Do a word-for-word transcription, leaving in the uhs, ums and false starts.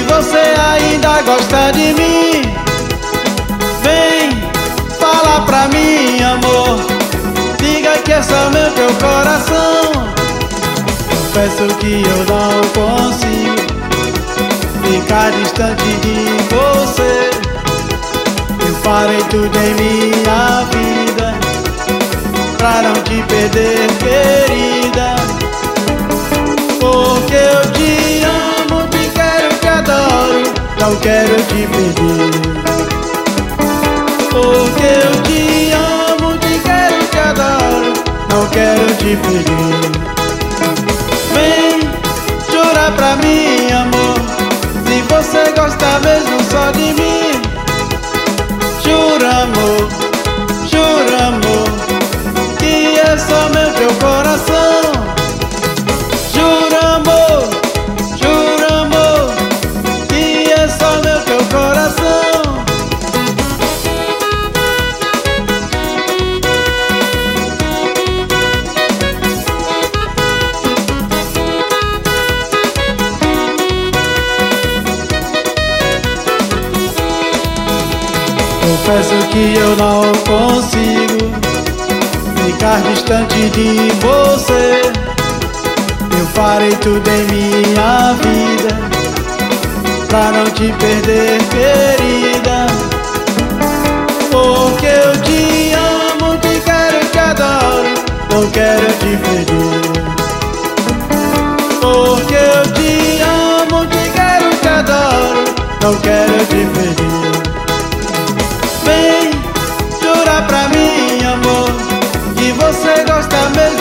você ainda gosta de mim, vem falar pra mim, amor. Diga que é só meu teu coração. Confesso que eu não consigo ficar distante de você. Eu farei tudo em minha vida pra não te perder, querida. Porque eu te amo, te quero, te adoro, não quero te perder. Porque eu te amo, te quero, te adoro, não quero te perder. Vem chorar pra mim, amor, se você gosta mesmo só de mim. Jura, amor, jura, amor, que é só meu teu coração. Jura, amor, jura, amor, que é só meu teu coração. Confesso que eu não consigo ficar distante de você. Eu farei tudo em minha vida pra não te perder, querida. Porque eu te amo, te quero, te adoro, não quero te perder. Porque eu te amo, te quero, te adoro, não quero te perder. Vem chorar pra mim, amor, que você gosta mesmo